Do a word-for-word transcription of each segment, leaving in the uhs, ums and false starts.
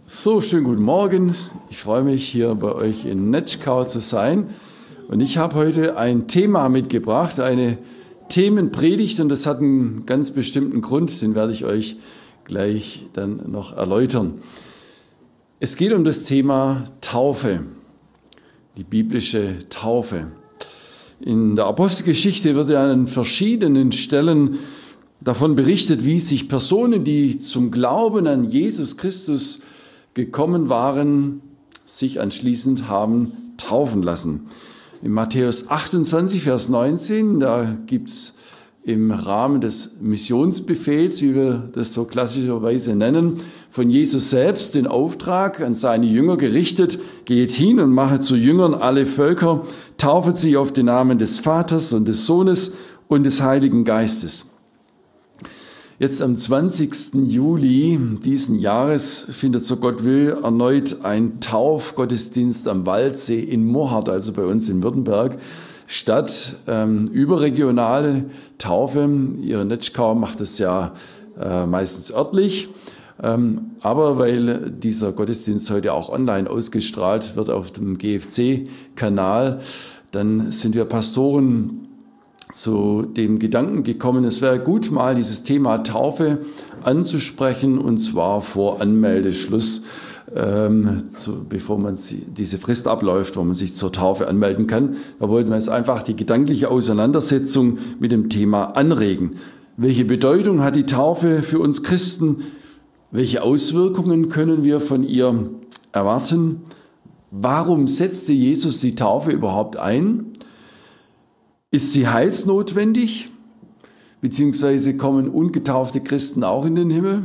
So, schönen guten Morgen. Ich freue mich, hier bei euch in Netschkau zu sein. Und ich habe heute ein Thema mitgebracht, eine Themenpredigt, und das hat einen ganz bestimmten Grund, den werde ich euch gleich dann noch erläutern. Es geht um das Thema Taufe, die biblische Taufe. In der Apostelgeschichte wird ja an verschiedenen Stellen davon berichtet, wie sich Personen, die zum Glauben an Jesus Christus gekommen waren, sich anschließend haben taufen lassen. In Matthäus achtundzwanzig, Vers neunzehn, da gibt es im Rahmen des Missionsbefehls, wie wir das so klassischerweise nennen, von Jesus selbst den Auftrag an seine Jünger gerichtet: Geht hin und machet zu Jüngern alle Völker, taufet sie auf den Namen des Vaters und des Sohnes und des Heiligen Geistes. Jetzt am zwanzigsten Juli diesen Jahres findet, so Gott will, erneut ein Taufgottesdienst am Waldsee in Mohardt, also bei uns in Württemberg, statt. Ähm, überregionale Taufe. Ihre Netschkau macht es ja äh, meistens örtlich. Ähm, aber weil dieser Gottesdienst heute auch online ausgestrahlt wird auf dem G F C-Kanal, dann sind wir Pastoren zu dem Gedanken gekommen, es wäre gut, mal dieses Thema Taufe anzusprechen, und zwar vor Anmeldeschluss, ähm, zu, bevor man sie, diese Frist abläuft, wo man sich zur Taufe anmelden kann. Da wollten wir jetzt einfach die gedankliche Auseinandersetzung mit dem Thema anregen. Welche Bedeutung hat die Taufe für uns Christen? Welche Auswirkungen können wir von ihr erwarten? Warum setzte Jesus die Taufe überhaupt ein? Ist sie heilsnotwendig? Beziehungsweise kommen ungetaufte Christen auch in den Himmel?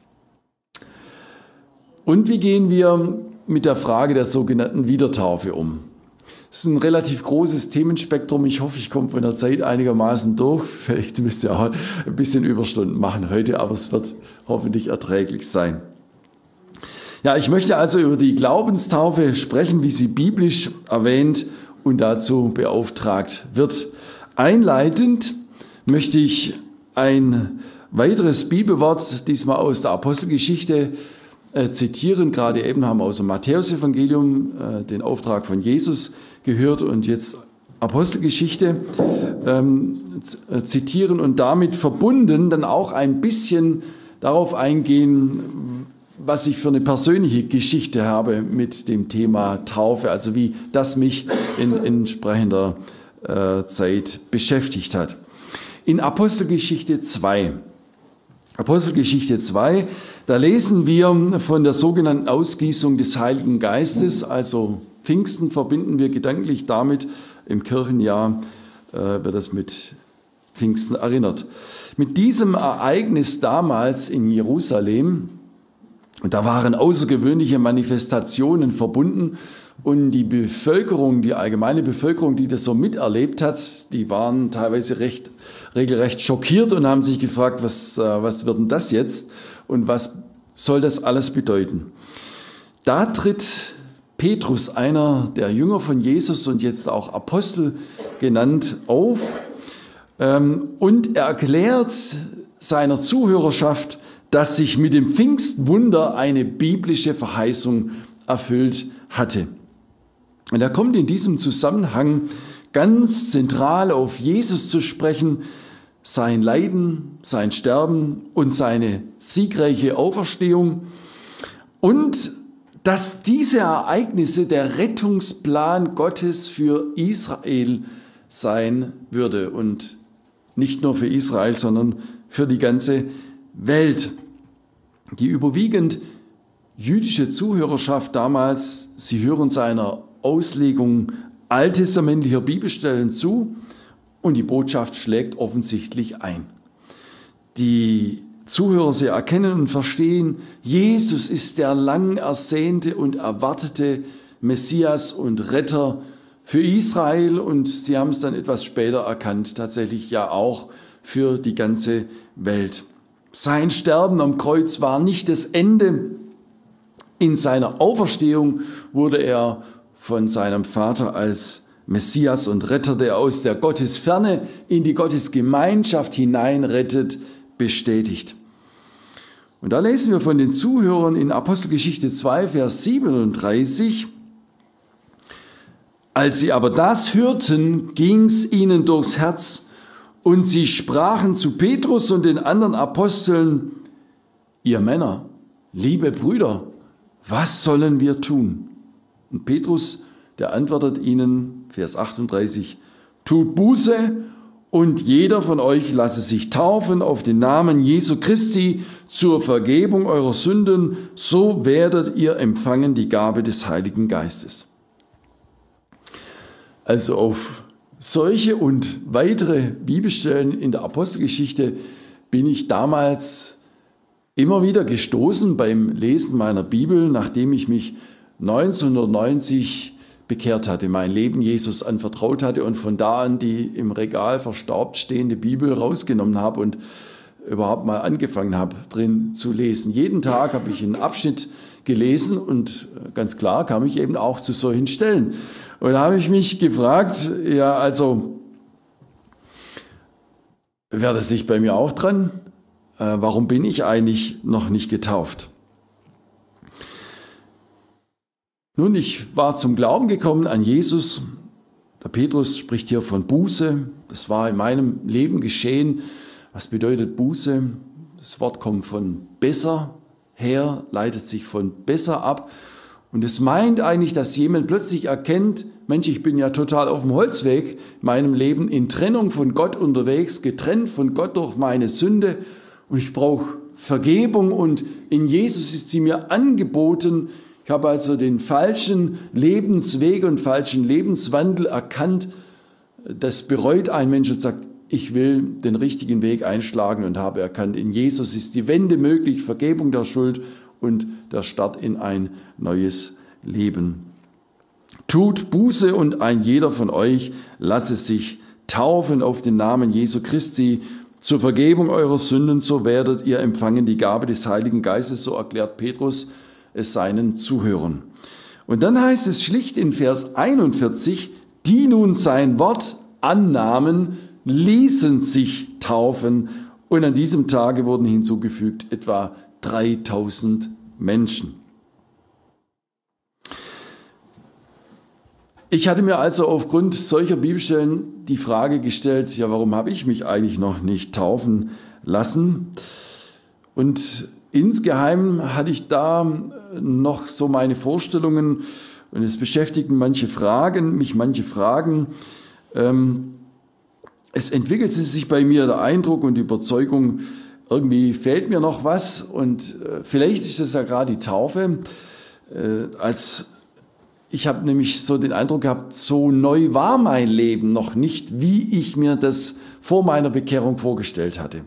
Und wie gehen wir mit der Frage der sogenannten Wiedertaufe um? Das ist ein relativ großes Themenspektrum. Ich hoffe, ich komme von der Zeit einigermaßen durch. Vielleicht müsst ihr auch ein bisschen Überstunden machen heute, aber es wird hoffentlich erträglich sein. Ja, ich möchte also über die Glaubenstaufe sprechen, wie sie biblisch erwähnt und dazu beauftragt wird. Einleitend möchte ich ein weiteres Bibelwort, diesmal aus der Apostelgeschichte, äh, zitieren. Gerade eben haben wir aus dem Matthäusevangelium äh, den Auftrag von Jesus gehört und jetzt Apostelgeschichte ähm, zitieren und damit verbunden dann auch ein bisschen darauf eingehen, was ich für eine persönliche Geschichte habe mit dem Thema Taufe, also wie das mich in entsprechender äh, Zeit beschäftigt hat. In Apostelgeschichte zwei, Apostelgeschichte zwei, da lesen wir von der sogenannten Ausgießung des Heiligen Geistes, also Pfingsten verbinden wir gedanklich damit, im Kirchenjahr äh, wird das mit Pfingsten erinnert. Mit diesem Ereignis damals in Jerusalem, und da waren außergewöhnliche Manifestationen verbunden, und die Bevölkerung, die allgemeine Bevölkerung, die das so miterlebt hat, die waren teilweise recht, regelrecht schockiert und haben sich gefragt, was, was wird denn das jetzt und was soll das alles bedeuten? Da tritt Petrus, einer der Jünger von Jesus und jetzt auch Apostel genannt, auf und er erklärt seiner Zuhörerschaft, dass sich mit dem Pfingstwunder eine biblische Verheißung erfüllt hatte. Und er kommt in diesem Zusammenhang ganz zentral auf Jesus zu sprechen, sein Leiden, sein Sterben und seine siegreiche Auferstehung, und dass diese Ereignisse der Rettungsplan Gottes für Israel sein würde, und nicht nur für Israel, sondern für die ganze Welt. Die überwiegend jüdische Zuhörerschaft damals, sie hören seiner Auslegung alttestamentlicher Bibelstellen zu, und die Botschaft schlägt offensichtlich ein. Die Zuhörer, sie erkennen und verstehen, Jesus ist der lang ersehnte und erwartete Messias und Retter für Israel, und sie haben es dann etwas später erkannt, tatsächlich ja auch für die ganze Welt. Sein Sterben am Kreuz war nicht das Ende. In seiner Auferstehung wurde er von seinem Vater als Messias und Retter, der aus der Gottesferne in die Gottesgemeinschaft hineinrettet, bestätigt. Und da lesen wir von den Zuhörern in Apostelgeschichte zwei, Vers siebenunddreißig. Als sie aber das hörten, ging's ihnen durchs Herz und sie sprachen zu Petrus und den anderen Aposteln: Ihr Männer, liebe Brüder, was sollen wir tun? Und Petrus, der antwortet ihnen, Vers achtunddreißig, tut Buße und jeder von euch lasse sich taufen auf den Namen Jesu Christi zur Vergebung eurer Sünden, so werdet ihr empfangen die Gabe des Heiligen Geistes. Also auf solche und weitere Bibelstellen in der Apostelgeschichte bin ich damals immer wieder gestoßen beim Lesen meiner Bibel, nachdem ich mich neunzehnhundertneunzig bekehrt hatte, mein Leben Jesus anvertraut hatte und von da an die im Regal verstaubt stehende Bibel rausgenommen habe und überhaupt mal angefangen habe, drin zu lesen. Jeden Tag habe ich einen Abschnitt gelesen und ganz klar kam ich eben auch zu solchen Stellen. Und da habe ich mich gefragt, ja, also, wäre das nicht bei mir auch dran? Äh, warum bin ich eigentlich noch nicht getauft? Nun, ich war zum Glauben gekommen an Jesus. Der Petrus spricht hier von Buße. Das war in meinem Leben geschehen. Was bedeutet Buße? Das Wort kommt von besser her, leitet sich von besser ab. Und es meint eigentlich, dass jemand plötzlich erkennt, Mensch, ich bin ja total auf dem Holzweg, in meinem Leben in Trennung von Gott unterwegs, getrennt von Gott durch meine Sünde und ich brauche Vergebung und in Jesus ist sie mir angeboten. Ich habe also den falschen Lebensweg und falschen Lebenswandel erkannt. Das bereut ein Mensch und sagt, ich will den richtigen Weg einschlagen und habe erkannt, in Jesus ist die Wende möglich, Vergebung der Schuld und der Start in ein neues Leben. Tut Buße und ein jeder von euch lasse sich taufen auf den Namen Jesu Christi zur Vergebung eurer Sünden, so werdet ihr empfangen die Gabe des Heiligen Geistes, so erklärt Petrus es seinen Zuhörern. Und dann heißt es schlicht in Vers einundvierzig, die nun sein Wort annahmen, ließen sich taufen und an diesem Tage wurden hinzugefügt etwa dreitausend Menschen. Ich hatte mir also aufgrund solcher Bibelstellen die Frage gestellt, ja, warum habe ich mich eigentlich noch nicht taufen lassen? Und insgeheim hatte ich da noch so meine Vorstellungen und es beschäftigten manche Fragen, mich manche Fragen. Ähm, es entwickelte sich bei mir der Eindruck und die Überzeugung, irgendwie fehlt mir noch was und äh, vielleicht ist es ja gerade die Taufe. Äh, als ich habe nämlich so den Eindruck gehabt, so neu war mein Leben noch nicht, wie ich mir das vor meiner Bekehrung vorgestellt hatte.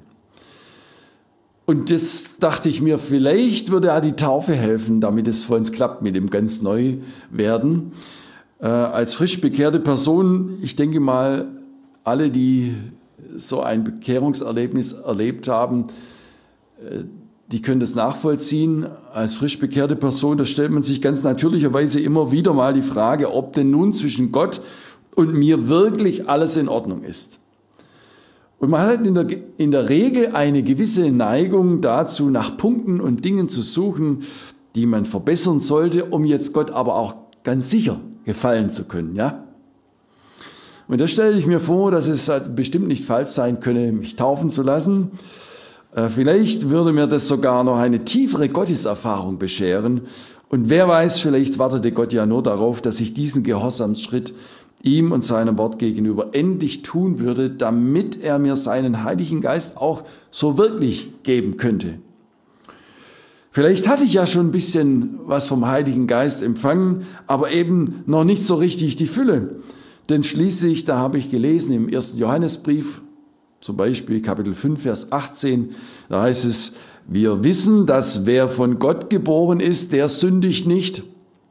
Und jetzt dachte ich mir, vielleicht würde ja die Taufe helfen, damit es für uns klappt mit dem ganz neu werden. Äh, als frisch bekehrte Person, ich denke mal, alle, die so ein Bekehrungserlebnis erlebt haben, äh, die können das nachvollziehen. Als frisch bekehrte Person, da stellt man sich ganz natürlicherweise immer wieder mal die Frage, ob denn nun zwischen Gott und mir wirklich alles in Ordnung ist. Und man hat in der, in der Regel eine gewisse Neigung dazu, nach Punkten und Dingen zu suchen, die man verbessern sollte, um jetzt Gott aber auch ganz sicher gefallen zu können. Ja? Und da stelle ich mir vor, dass es also bestimmt nicht falsch sein könne, mich taufen zu lassen. Vielleicht würde mir das sogar noch eine tiefere Gotteserfahrung bescheren. Und wer weiß, vielleicht wartete Gott ja nur darauf, dass ich diesen Gehorsamsschritt ihm und seinem Wort gegenüber endlich tun würde, damit er mir seinen Heiligen Geist auch so wirklich geben könnte. Vielleicht hatte ich ja schon ein bisschen was vom Heiligen Geist empfangen, aber eben noch nicht so richtig die Fülle. Denn schließlich, da habe ich gelesen im ersten Johannesbrief, zum Beispiel Kapitel fünf, Vers achtzehn, da heißt es, wir wissen, dass wer von Gott geboren ist, der sündigt nicht.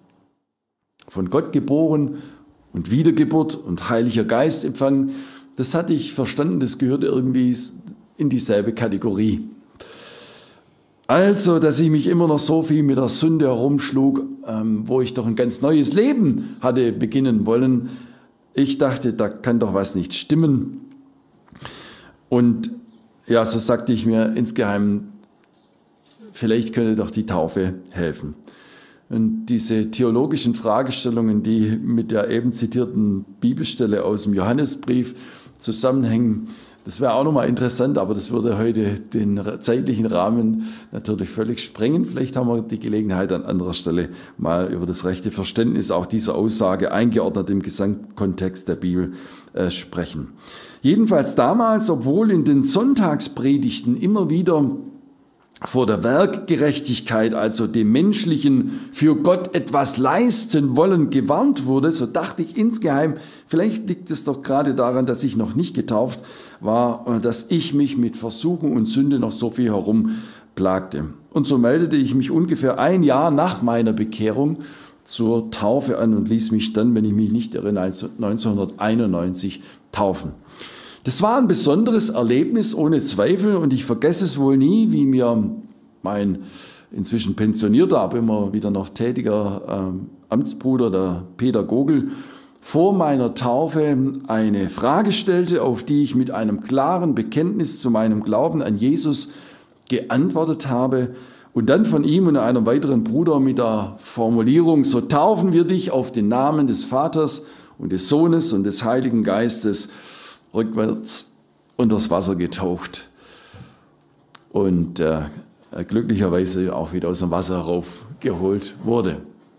Von Gott geboren und Wiedergeburt und Heiliger Geist empfangen, das hatte ich verstanden, das gehört irgendwie in dieselbe Kategorie. Also, dass ich mich immer noch so viel mit der Sünde herumschlug, ähm, wo ich doch ein ganz neues Leben hatte beginnen wollen. Ich dachte, da kann doch was nicht stimmen. Und ja, so sagte ich mir insgeheim, vielleicht könnte doch die Taufe helfen. Und diese theologischen Fragestellungen, die mit der eben zitierten Bibelstelle aus dem Johannesbrief zusammenhängen, das wäre auch nochmal interessant, aber das würde heute den zeitlichen Rahmen natürlich völlig sprengen. Vielleicht haben wir die Gelegenheit an anderer Stelle mal über das rechte Verständnis auch dieser Aussage eingeordnet im Gesamtkontext der Bibel äh, sprechen. Jedenfalls damals, obwohl in den Sonntagspredigten immer wieder vor der Werkgerechtigkeit, also dem menschlichen für Gott etwas leisten wollen, gewarnt wurde, so dachte ich insgeheim, vielleicht liegt es doch gerade daran, dass ich noch nicht getauft war, dass ich mich mit Versuchung und Sünde noch so viel herumplagte. Und so meldete ich mich ungefähr ein Jahr nach meiner Bekehrung zur Taufe an und ließ mich dann, wenn ich mich nicht irre, neunzehnhunderteinundneunzig taufen. Das war ein besonderes Erlebnis, ohne Zweifel, und ich vergesse es wohl nie, wie mir mein inzwischen pensionierter, aber immer wieder noch tätiger äh, Amtsbruder, der Peter Gogel, vor meiner Taufe eine Frage stellte, auf die ich mit einem klaren Bekenntnis zu meinem Glauben an Jesus geantwortet habe und dann von ihm und einem weiteren Bruder mit der Formulierung: So taufen wir dich auf den Namen des Vaters und des Sohnes und des Heiligen Geistes, rückwärts unter das Wasser getaucht und äh, glücklicherweise auch wieder aus dem Wasser heraufgeholt wurde.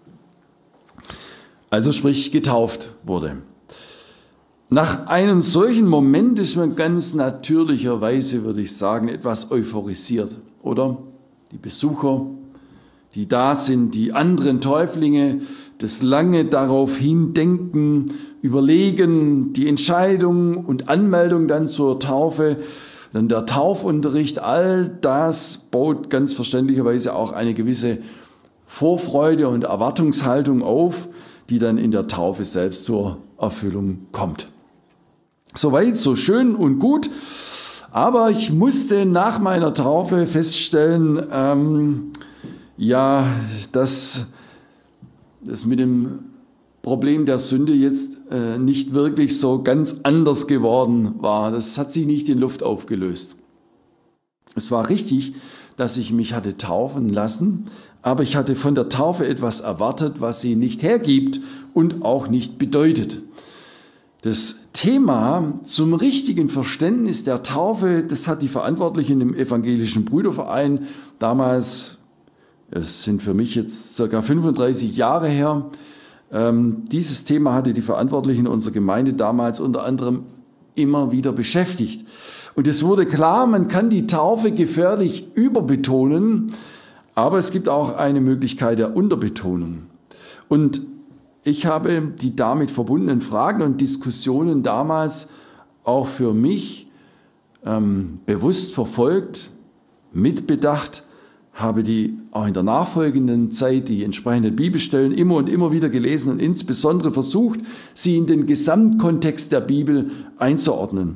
Also sprich getauft wurde. Nach einem solchen Moment ist man ganz natürlicherweise, würde ich sagen, etwas euphorisiert, oder? Die Besucher, die da sind, die anderen Täuflinge, das lange darauf hindenken, überlegen, die Entscheidung und Anmeldung dann zur Taufe, dann der Taufunterricht, all das baut ganz verständlicherweise auch eine gewisse Vorfreude und Erwartungshaltung auf, die dann in der Taufe selbst zur Erfüllung kommt. Soweit, so schön und gut, aber ich musste nach meiner Taufe feststellen, ähm, ja, dass das mit dem Problem der Sünde jetzt äh, nicht wirklich so ganz anders geworden war. Das hat sich nicht in Luft aufgelöst. Es war richtig, dass ich mich hatte taufen lassen, aber ich hatte von der Taufe etwas erwartet, was sie nicht hergibt und auch nicht bedeutet. Das Thema zum richtigen Verständnis der Taufe, das hat die Verantwortlichen im Evangelischen Brüderverein damals, es sind für mich jetzt ca. fünfunddreißig Jahre her, ähm, dieses Thema hatte die Verantwortlichen unserer Gemeinde damals unter anderem immer wieder beschäftigt. Und es wurde klar, man kann die Taufe gefährlich überbetonen, aber es gibt auch eine Möglichkeit der Unterbetonung. Und ich habe die damit verbundenen Fragen und Diskussionen damals auch für mich ähm, bewusst verfolgt, mitbedacht, habe die auch in der nachfolgenden Zeit die entsprechenden Bibelstellen immer und immer wieder gelesen und insbesondere versucht, sie in den Gesamtkontext der Bibel einzuordnen.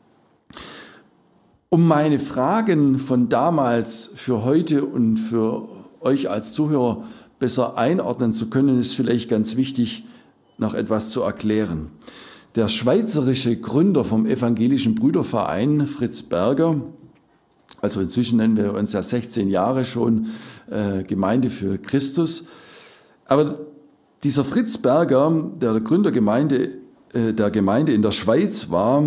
Um meine Fragen von damals für heute und für euch als Zuhörer besser einordnen zu können, ist vielleicht ganz wichtig, noch etwas zu erklären. Der schweizerische Gründer vom Evangelischen Brüderverein, Fritz Berger, also inzwischen nennen wir uns ja sechzehn Jahre schon äh, Gemeinde für Christus, aber dieser Fritz Berger, der der Gründergemeinde äh, der Gemeinde in der Schweiz war,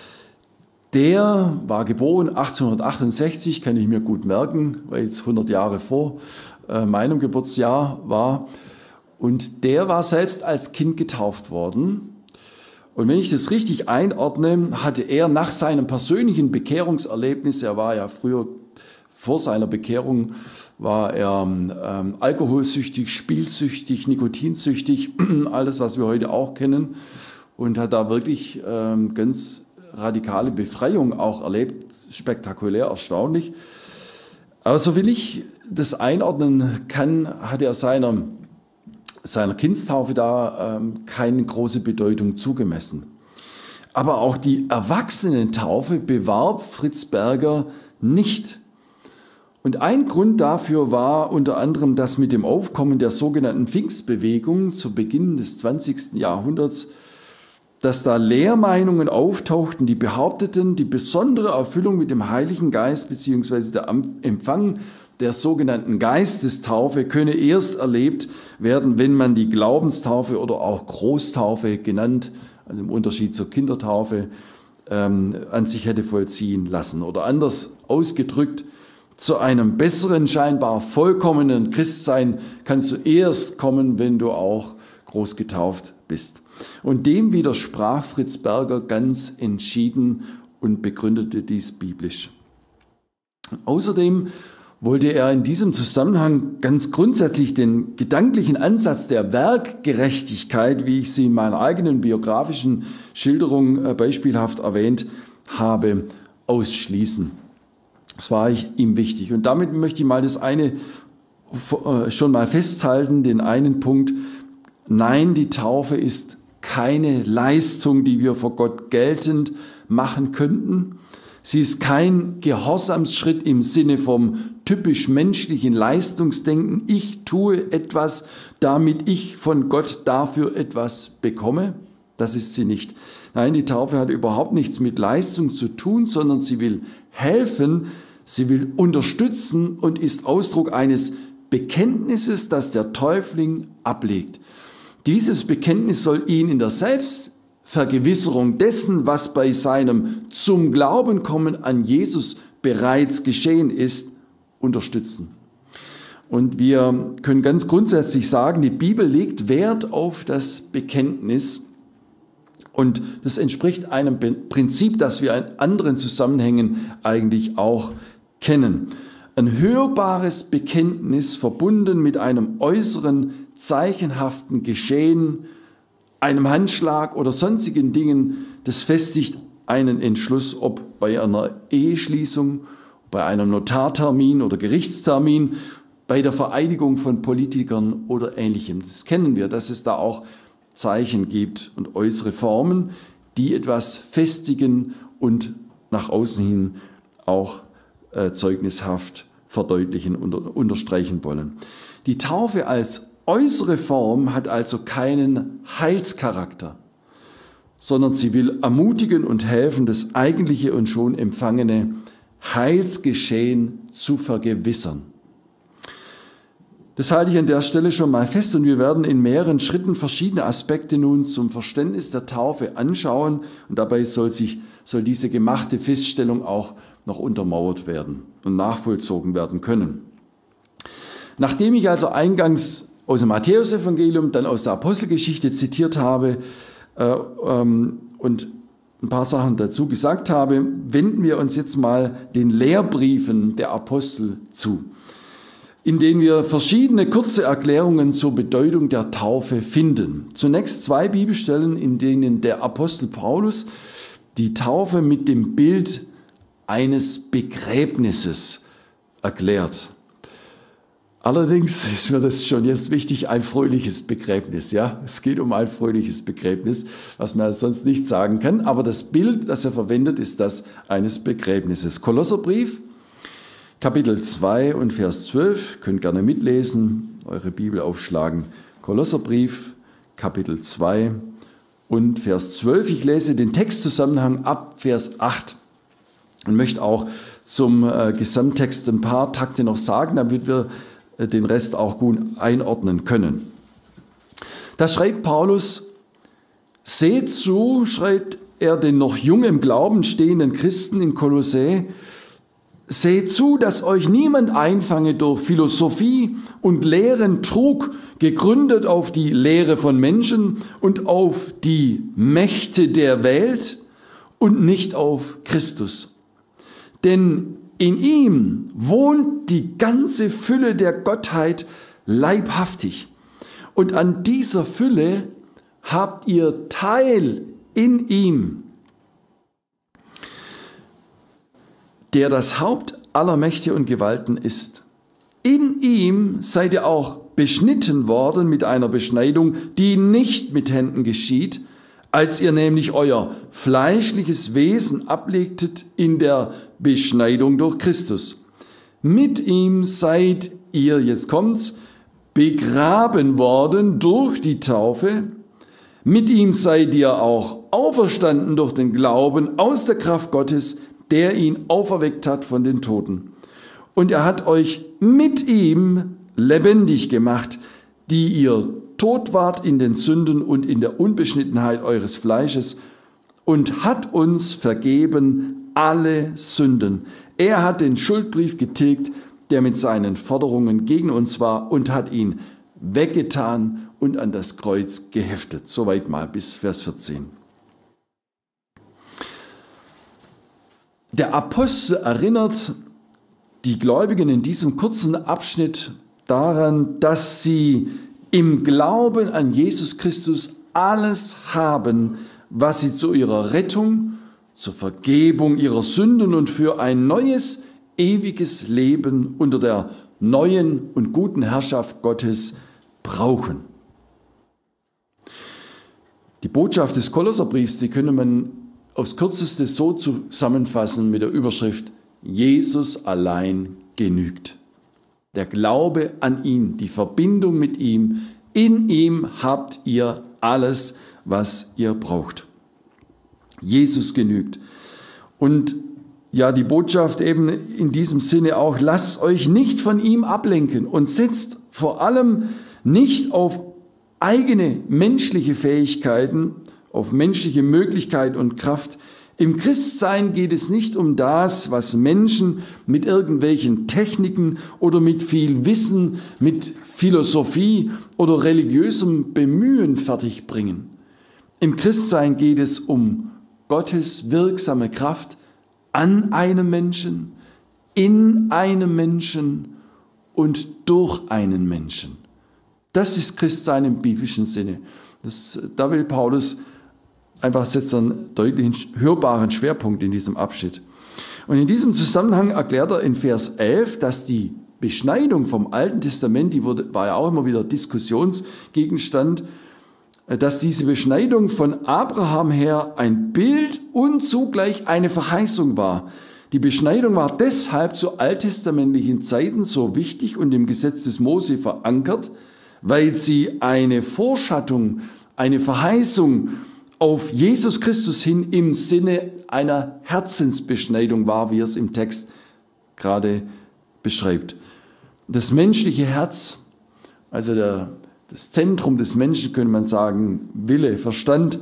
der war geboren achtzehnhundertachtundsechzig, kann ich mir gut merken, weil es hundert Jahre vor äh, meinem Geburtsjahr war. Und der war selbst als Kind getauft worden. Und wenn ich das richtig einordne, hatte er nach seinem persönlichen Bekehrungserlebnis, er war ja früher, vor seiner Bekehrung, war er ähm, alkoholsüchtig, spielsüchtig, nikotinsüchtig, alles, was wir heute auch kennen, und hat da wirklich ähm, ganz radikale Befreiung auch erlebt, spektakulär, erstaunlich. Aber so will ich das einordnen kann, hat er seiner, seiner Kindstaufe da ähm, keine große Bedeutung zugemessen. Aber auch die Erwachsenentaufe bewarb Fritz Berger nicht. Und ein Grund dafür war unter anderem, dass mit dem Aufkommen der sogenannten Pfingstbewegung zu Beginn des zwanzigsten Jahrhunderts, dass da Lehrmeinungen auftauchten, die behaupteten, die besondere Erfüllung mit dem Heiligen Geist bzw. der Empfang der sogenannten Geistestaufe könne erst erlebt werden, wenn man die Glaubenstaufe oder auch Großtaufe genannt, also im Unterschied zur Kindertaufe, ähm, an sich hätte vollziehen lassen. Oder anders ausgedrückt, zu einem besseren, scheinbar vollkommenen Christsein kannst du erst kommen, wenn du auch groß getauft bist. Und dem widersprach Fritz Berger ganz entschieden und begründete dies biblisch. Außerdem wollte er in diesem Zusammenhang ganz grundsätzlich den gedanklichen Ansatz der Werkgerechtigkeit, wie ich sie in meiner eigenen biografischen Schilderung beispielhaft erwähnt habe, ausschließen. Das war ihm wichtig. Und damit möchte ich mal das eine schon mal festhalten, den einen Punkt. Nein, die Taufe ist keine Leistung, die wir vor Gott geltend machen könnten. Sie ist kein Gehorsamsschritt im Sinne vom typisch menschlichen Leistungsdenken. Ich tue etwas, damit ich von Gott dafür etwas bekomme. Das ist sie nicht. Nein, die Taufe hat überhaupt nichts mit Leistung zu tun, sondern sie will helfen, sie will unterstützen und ist Ausdruck eines Bekenntnisses, das der Täufling ablegt. Dieses Bekenntnis soll ihn in der Selbstvergewisserung dessen, was bei seinem zum Glauben kommen an Jesus bereits geschehen ist, unterstützen. Und wir können ganz grundsätzlich sagen, die Bibel legt Wert auf das Bekenntnis. Und das entspricht einem Prinzip, das wir in anderen Zusammenhängen eigentlich auch kennen. Ein hörbares Bekenntnis verbunden mit einem äußeren, zeichenhaften Geschehen, einem Handschlag oder sonstigen Dingen, das festigt einen Entschluss, ob bei einer Eheschließung, bei einem Notartermin oder Gerichtstermin, bei der Vereidigung von Politikern oder Ähnlichem. Das kennen wir, dass es da auch Zeichen gibt und äußere Formen, die etwas festigen und nach außen hin auch äh, zeugnishaft verdeutlichen und unterstreichen wollen. Die Taufe als äußere Form hat also keinen Heilscharakter, sondern sie will ermutigen und helfen, das eigentliche und schon empfangene Heilsgeschehen zu vergewissern. Das halte ich an der Stelle schon mal fest und wir werden in mehreren Schritten verschiedene Aspekte nun zum Verständnis der Taufe anschauen und dabei soll sich, soll diese gemachte Feststellung auch noch untermauert werden und nachvollzogen werden können. Nachdem ich also eingangs aus dem Matthäusevangelium, dann aus der Apostelgeschichte zitiert habe äh, ähm, und ein paar Sachen dazu gesagt habe, wenden wir uns jetzt mal den Lehrbriefen der Apostel zu, in denen wir verschiedene kurze Erklärungen zur Bedeutung der Taufe finden. Zunächst zwei Bibelstellen, in denen der Apostel Paulus die Taufe mit dem Bild eines Begräbnisses erklärt. Allerdings ist mir das schon jetzt wichtig, ein fröhliches Begräbnis. Ja, es geht um ein fröhliches Begräbnis, was man sonst nicht sagen kann. Aber das Bild, das er verwendet, ist das eines Begräbnisses. Kolosserbrief, Kapitel zwei und Vers zwölf, könnt gerne mitlesen, eure Bibel aufschlagen. Kolosserbrief, Kapitel zwei und Vers zwölf. Ich lese den Textzusammenhang ab Vers acht und möchte auch zum äh, Gesamttext ein paar Takte noch sagen, damit wir äh, den Rest auch gut einordnen können. Da schreibt Paulus: Seht zu, schreibt er den noch jung im Glauben stehenden Christen in Kolossä, seht zu, dass euch niemand einfange durch Philosophie und leeren Trug, gegründet auf die Lehre von Menschen und auf die Mächte der Welt und nicht auf Christus. Denn in ihm wohnt die ganze Fülle der Gottheit leibhaftig. Und an dieser Fülle habt ihr Teil in ihm, der das Haupt aller Mächte und Gewalten ist. In ihm seid ihr auch beschnitten worden mit einer Beschneidung, die nicht mit Händen geschieht, als ihr nämlich euer fleischliches Wesen ablegtet in der Beschneidung durch Christus. Mit ihm seid ihr, jetzt kommt's, begraben worden durch die Taufe. Mit ihm seid ihr auch auferstanden durch den Glauben aus der Kraft Gottes, der ihn auferweckt hat von den Toten. Und er hat euch mit ihm lebendig gemacht, die ihr tot wart in den Sünden und in der Unbeschnittenheit eures Fleisches, und hat uns vergeben alle Sünden. Er hat den Schuldbrief getilgt, der mit seinen Forderungen gegen uns war, und hat ihn weggetan und an das Kreuz geheftet. Soweit mal bis Vers vierzehn. Der Apostel erinnert die Gläubigen in diesem kurzen Abschnitt daran, dass sie im Glauben an Jesus Christus alles haben, was sie zu ihrer Rettung, zur Vergebung ihrer Sünden und für ein neues, ewiges Leben unter der neuen und guten Herrschaft Gottes brauchen. Die Botschaft des Kolosserbriefs, die könnte man aufs Kürzeste so zusammenfassen mit der Überschrift: Jesus allein genügt. Der Glaube an ihn, die Verbindung mit ihm, in ihm habt ihr alles, was ihr braucht. Jesus genügt. Und ja, die Botschaft eben in diesem Sinne auch: Lasst euch nicht von ihm ablenken und setzt vor allem nicht auf eigene menschliche Fähigkeiten, auf menschliche Möglichkeit und Kraft. Im Christsein geht es nicht um das, was Menschen mit irgendwelchen Techniken oder mit viel Wissen, mit Philosophie oder religiösem Bemühen fertigbringen. Im Christsein geht es um Gottes wirksame Kraft an einem Menschen, in einem Menschen und durch einen Menschen. Das ist Christsein im biblischen Sinne. Das, da will Paulus einfach setzt einen deutlichen, hörbaren Schwerpunkt in diesem Abschnitt. Und in diesem Zusammenhang erklärt er in Vers elf, dass die Beschneidung vom Alten Testament, die wurde, war ja auch immer wieder Diskussionsgegenstand, dass diese Beschneidung von Abraham her ein Bild und zugleich eine Verheißung war. Die Beschneidung war deshalb zu alttestamentlichen Zeiten so wichtig und im Gesetz des Mose verankert, weil sie eine Vorschattung, eine Verheißung auf Jesus Christus hin im Sinne einer Herzensbeschneidung war, wie er es im Text gerade beschreibt. Das menschliche Herz, also der, das Zentrum des Menschen, könnte man sagen, Wille, Verstand,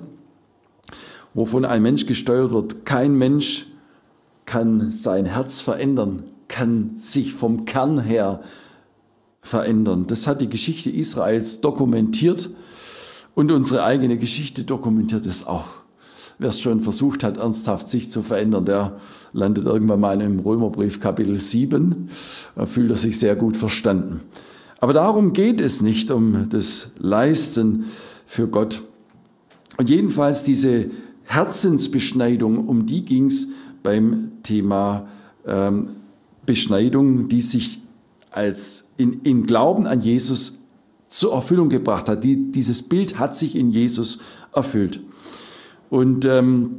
wovon ein Mensch gesteuert wird. Kein Mensch kann sein Herz verändern, kann sich vom Kern her verändern. Das hat die Geschichte Israels dokumentiert. Und unsere eigene Geschichte dokumentiert es auch. Wer es schon versucht hat, ernsthaft sich zu verändern, der landet irgendwann mal im Römerbrief Kapitel sieben. Da fühlt er sich sehr gut verstanden. Aber darum geht es nicht, um das Leisten für Gott. Und jedenfalls diese Herzensbeschneidung, um die ging es beim Thema ähm, Beschneidung, die sich als in, in Glauben an Jesus zur Erfüllung gebracht hat. Die, dieses Bild hat sich in Jesus erfüllt. Und ähm,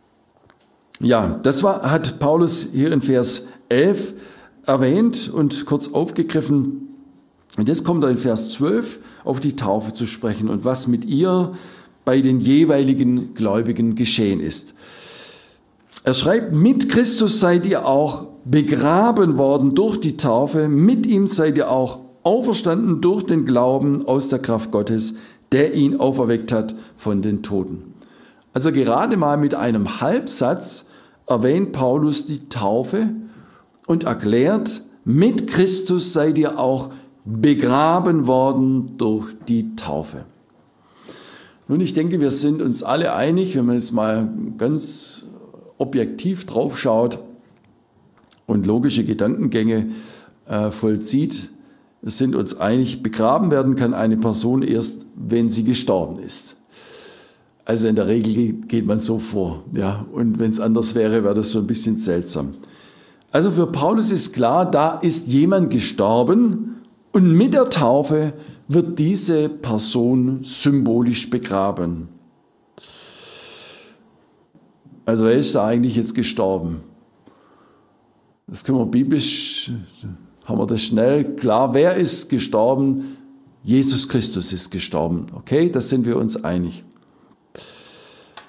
ja, das war, hat Paulus hier in Vers elf erwähnt und kurz aufgegriffen. Und jetzt kommt er in Vers zwölf auf die Taufe zu sprechen und was mit ihr bei den jeweiligen Gläubigen geschehen ist. Er schreibt: Mit Christus seid ihr auch begraben worden durch die Taufe, mit ihm seid ihr auch auferstanden durch den Glauben aus der Kraft Gottes, der ihn auferweckt hat von den Toten. Also gerade mal mit einem Halbsatz erwähnt Paulus die Taufe und erklärt: Mit Christus seid ihr auch begraben worden durch die Taufe. Nun, ich denke, wir sind uns alle einig, wenn man jetzt mal ganz objektiv drauf schaut und logische Gedankengänge äh, vollzieht, wir sind uns einig, begraben werden kann eine Person erst, wenn sie gestorben ist. Also in der Regel geht man so vor. Ja? Und wenn es anders wäre, wäre das so ein bisschen seltsam. Also für Paulus ist klar, da ist jemand gestorben und mit der Taufe wird diese Person symbolisch begraben. Also wer ist da eigentlich jetzt gestorben? Das können wir biblisch, haben wir das schnell klar. Wer ist gestorben? Jesus Christus ist gestorben. Okay, da sind wir uns einig.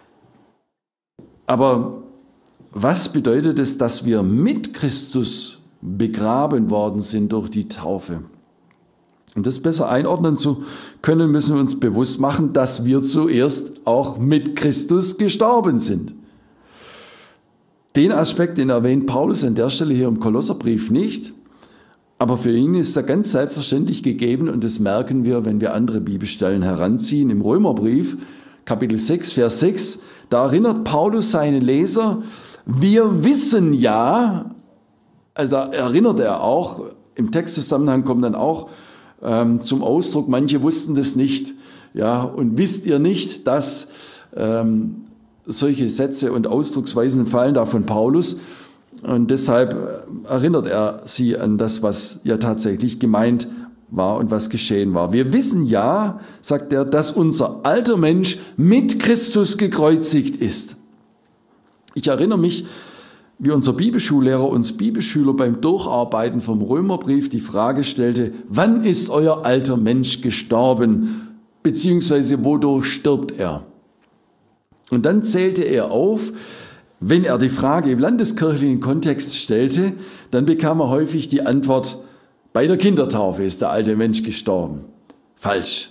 Aber was bedeutet es, dass wir mit Christus begraben worden sind durch die Taufe. Um das besser einordnen zu können, müssen wir uns bewusst machen, dass wir zuerst auch mit Christus gestorben sind. Den Aspekt, den erwähnt Paulus an der Stelle hier im Kolosserbrief nicht, aber für ihn ist er ganz selbstverständlich gegeben und das merken wir, wenn wir andere Bibelstellen heranziehen. Im Römerbrief, Kapitel sechs, Vers sechs, da erinnert Paulus seine Leser, wir wissen ja, also da erinnert er auch, im Textzusammenhang kommt dann auch ähm, zum Ausdruck, manche wussten das nicht. Ja, und wisst ihr nicht, dass ähm, solche Sätze und Ausdrucksweisen fallen da von Paulus? Und deshalb erinnert er sie an das, was ja tatsächlich gemeint war und was geschehen war. Wir wissen ja, sagt er, dass unser alter Mensch mit Christus gekreuzigt ist. Ich erinnere mich, wie unser Bibelschullehrer uns Bibelschüler beim Durcharbeiten vom Römerbrief die Frage stellte, wann ist euer alter Mensch gestorben, beziehungsweise wodurch stirbt er? Und dann zählte er auf, wenn er die Frage im landeskirchlichen Kontext stellte, dann bekam er häufig die Antwort, bei der Kindertaufe ist der alte Mensch gestorben. Falsch.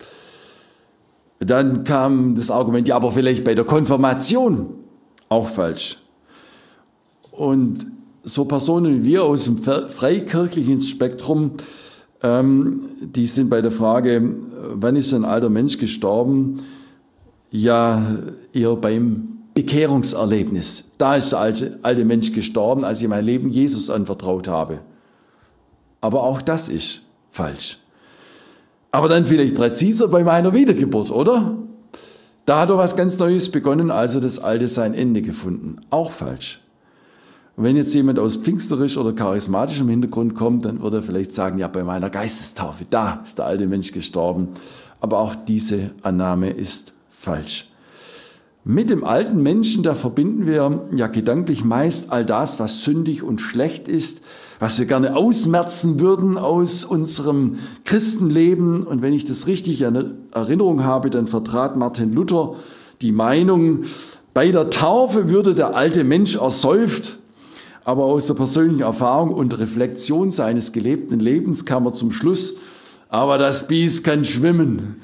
Dann kam das Argument, ja, aber vielleicht bei der Konfirmation. Auch falsch. Und so Personen wie wir aus dem freikirchlichen Spektrum, ähm, die sind bei der Frage, wann ist ein alter Mensch gestorben, ja eher beim Bekehrungserlebnis. Da ist der alte, alte Mensch gestorben, als ich mein Leben Jesus anvertraut habe. Aber auch das ist falsch. Aber dann vielleicht präziser bei meiner Wiedergeburt, oder? Da hat er was ganz Neues begonnen, also das Alte sein Ende gefunden. Auch falsch. Und wenn jetzt jemand aus pfingsterisch oder charismatischem Hintergrund kommt, dann würde er vielleicht sagen, ja, bei meiner Geistestaufe, da ist der alte Mensch gestorben. Aber auch diese Annahme ist falsch. Mit dem alten Menschen, da verbinden wir ja gedanklich meist all das, was sündig und schlecht ist, was wir gerne ausmerzen würden aus unserem Christenleben. Und wenn ich das richtig in Erinnerung habe, dann vertrat Martin Luther die Meinung, bei der Taufe würde der alte Mensch ersäuft, aber aus der persönlichen Erfahrung und Reflexion seines gelebten Lebens kam er zum Schluss, aber das Biest kann schwimmen.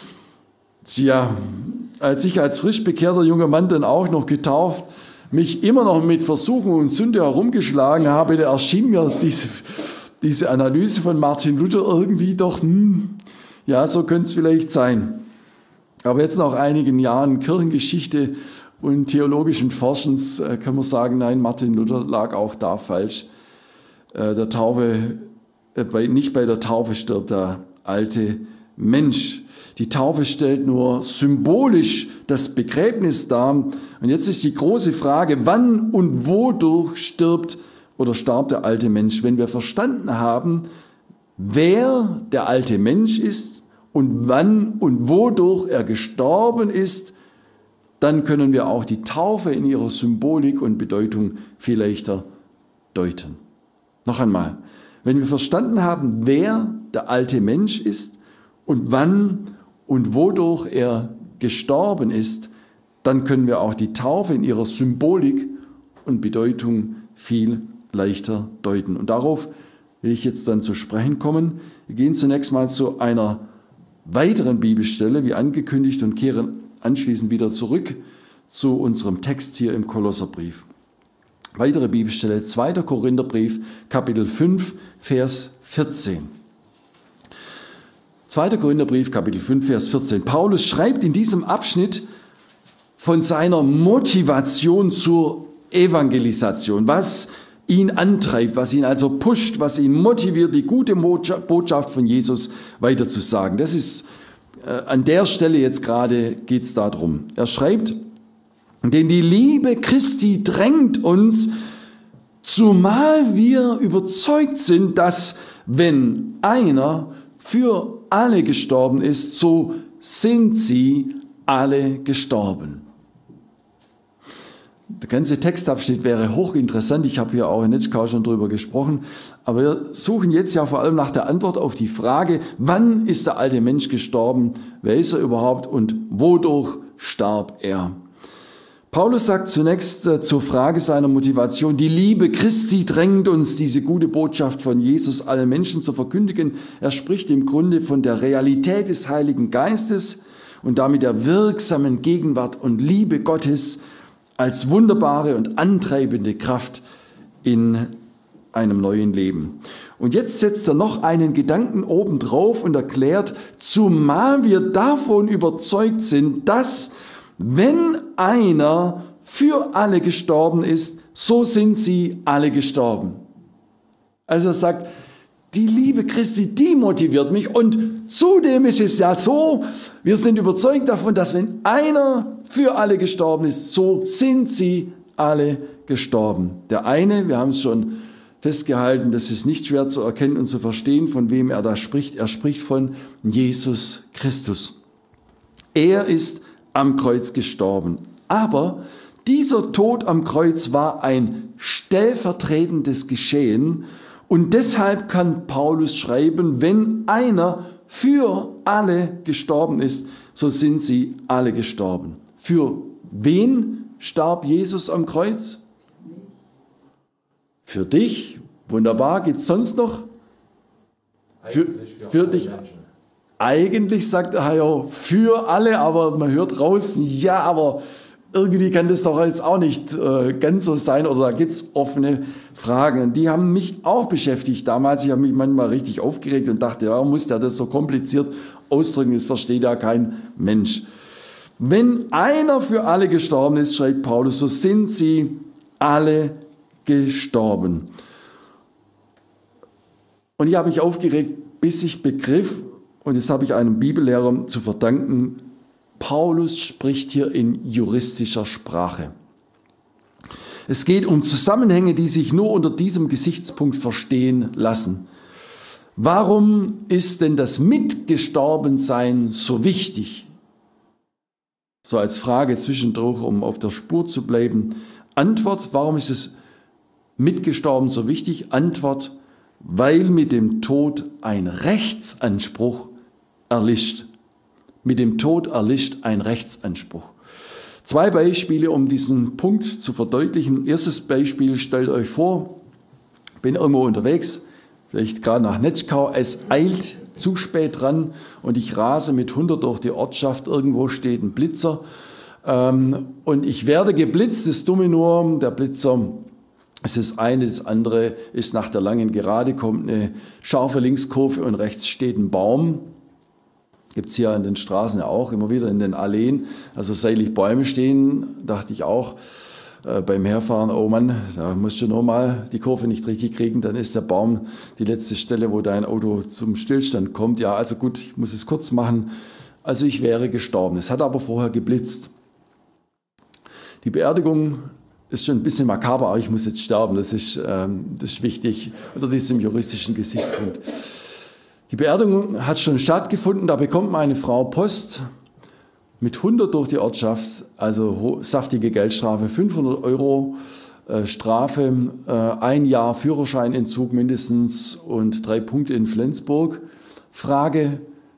Tja, als ich als frisch bekehrter junger Mann dann auch noch getauft, mich immer noch mit Versuchung und Sünde herumgeschlagen habe, da erschien mir diese, diese Analyse von Martin Luther irgendwie doch, hm, ja, so könnte es vielleicht sein. Aber jetzt nach einigen Jahren Kirchengeschichte und theologischen Forschens äh, kann man sagen, nein, Martin Luther lag auch da falsch. Äh, der Taufe, äh, bei, nicht bei der Taufe stirbt der alte Mensch. Die Taufe stellt nur symbolisch das Begräbnis dar. Und jetzt ist die große Frage, wann und wodurch stirbt oder starb der alte Mensch? Wenn wir verstanden haben, wer der alte Mensch ist und wann und wodurch er gestorben ist, dann können wir auch die Taufe in ihrer Symbolik und Bedeutung viel leichter deuten. Noch einmal, wenn wir verstanden haben, wer der alte Mensch ist und wann und wodurch er gestorben ist, dann können wir auch die Taufe in ihrer Symbolik und Bedeutung viel leichter deuten. Und darauf will ich jetzt dann zu sprechen kommen. Wir gehen zunächst mal zu einer weiteren Bibelstelle, wie angekündigt, und kehren anschließend wieder zurück zu unserem Text hier im Kolosserbrief. Weitere Bibelstelle, zweiter Korintherbrief, Kapitel fünf, Vers vierzehn. zweiter Korintherbrief, Kapitel fünf, Vers vierzehn. Paulus schreibt in diesem Abschnitt von seiner Motivation zur Evangelisation, was ihn antreibt, was ihn also pusht, was ihn motiviert, die gute Botschaft von Jesus weiterzusagen. Das ist äh, an der Stelle jetzt gerade geht es darum. Er schreibt, denn die Liebe Christi drängt uns, zumal wir überzeugt sind, dass wenn einer für alle gestorben ist, so sind sie alle gestorben. Der ganze Textabschnitt wäre hochinteressant. Ich habe hier auch in Netschkau schon drüber gesprochen. Aber wir suchen jetzt ja vor allem nach der Antwort auf die Frage, wann ist der alte Mensch gestorben? Wer ist er überhaupt und wodurch starb er? Paulus sagt zunächst äh, zur Frage seiner Motivation, die Liebe Christi drängt uns, diese gute Botschaft von Jesus allen Menschen zu verkündigen. Er spricht im Grunde von der Realität des Heiligen Geistes und damit der wirksamen Gegenwart und Liebe Gottes als wunderbare und antreibende Kraft in einem neuen Leben. Und jetzt setzt er noch einen Gedanken obendrauf und erklärt, zumal wir davon überzeugt sind, dass, wenn einer für alle gestorben ist, so sind sie alle gestorben. Also er sagt, die Liebe Christi, die motiviert mich. Und zudem ist es ja so, wir sind überzeugt davon, dass wenn einer für alle gestorben ist, so sind sie alle gestorben. Der eine, wir haben es schon festgehalten, das ist nicht schwer zu erkennen und zu verstehen, von wem er da spricht. Er spricht von Jesus Christus. Er ist am Kreuz gestorben. Aber dieser Tod am Kreuz war ein stellvertretendes Geschehen und deshalb kann Paulus schreiben, wenn einer für alle gestorben ist, so sind sie alle gestorben. Für wen starb Jesus am Kreuz? Für dich? Wunderbar. Gibt es sonst noch? Für, für, für dich? Menschen. Eigentlich sagt er ja für alle, aber man hört raus, ja, aber irgendwie kann das doch jetzt auch nicht äh, ganz so sein oder da gibt es offene Fragen. Die haben mich auch beschäftigt damals. Ich habe mich manchmal richtig aufgeregt und dachte, ja, muss der das so kompliziert ausdrücken, das versteht ja kein Mensch. Wenn einer für alle gestorben ist, schreibt Paulus, so sind sie alle gestorben. Und ich habe mich aufgeregt, bis ich begriff, und das habe ich einem Bibellehrer zu verdanken, Paulus spricht hier in juristischer Sprache. Es geht um Zusammenhänge, die sich nur unter diesem Gesichtspunkt verstehen lassen. Warum ist denn das Mitgestorbensein so wichtig? So als Frage zwischendurch, um auf der Spur zu bleiben. Antwort, warum ist es mitgestorben so wichtig? Antwort, weil mit dem Tod ein Rechtsanspruch erlischt. Mit dem Tod erlischt ein Rechtsanspruch. Zwei Beispiele, um diesen Punkt zu verdeutlichen. Erstes Beispiel, stellt euch vor, bin irgendwo unterwegs, vielleicht gerade nach Netschkau, es eilt zu spät dran und ich rase mit hundert durch die Ortschaft, irgendwo steht ein Blitzer ähm, und ich werde geblitzt, das Dumme nur, der Blitzer ist das eine, das andere ist nach der langen Gerade, kommt eine scharfe Linkskurve und rechts steht ein Baum. Gibt es hier an den Straßen ja auch, immer wieder in den Alleen, also seitlich Bäume stehen, dachte ich auch äh, beim Herfahren, oh Mann, da musst du nur mal die Kurve nicht richtig kriegen, dann ist der Baum die letzte Stelle, wo dein Auto zum Stillstand kommt. Ja, also gut, ich muss es kurz machen, also ich wäre gestorben. Es hat aber vorher geblitzt. Die Beerdigung ist schon ein bisschen makaber, aber ich muss jetzt sterben, das ist, ähm, das ist wichtig unter diesem juristischen Gesichtspunkt. Die Beerdigung hat schon stattgefunden, da bekommt meine Frau Post mit hundert durch die Ortschaft, also saftige Geldstrafe, fünfhundert Euro äh, Strafe, äh, ein Jahr Führerscheinentzug mindestens und drei Punkte in Flensburg. Frage,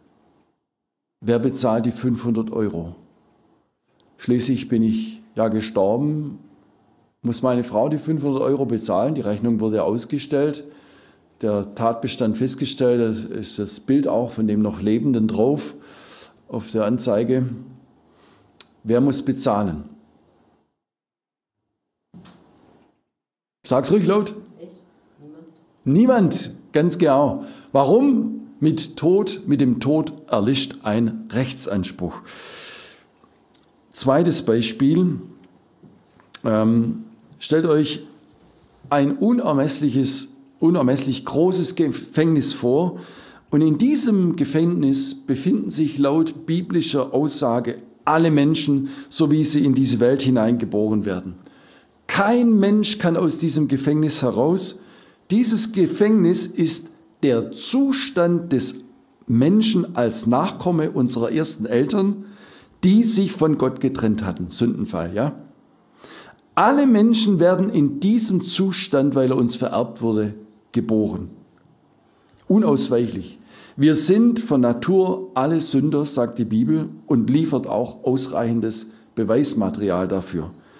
wer bezahlt die fünfhundert Euro? Schließlich bin ich ja gestorben, muss meine Frau die fünfhundert Euro bezahlen, die Rechnung wurde ausgestellt. Der Tatbestand festgestellt, da ist das Bild auch von dem noch Lebenden drauf auf der Anzeige. Wer muss bezahlen? Sag's ruhig laut. Ich? Niemand. Niemand, ganz genau. Warum? Mit Tod, mit dem Tod erlischt ein Rechtsanspruch. Zweites Beispiel. Ähm, stellt euch ein unermessliches unermesslich großes Gefängnis vor und in diesem Gefängnis befinden sich laut biblischer Aussage alle Menschen, so wie sie in diese Welt hineingeboren werden. Kein Mensch kann aus diesem Gefängnis heraus. Dieses Gefängnis ist der Zustand des Menschen als Nachkomme unserer ersten Eltern, die sich von Gott getrennt hatten. Sündenfall, ja? Alle Menschen werden in diesem Zustand, weil er uns vererbt wurde, geboren. Unausweichlich. Wir sind von Natur alle Sünder, sagt die Bibel, und liefert auch ausreichendes Beweismaterial dafür.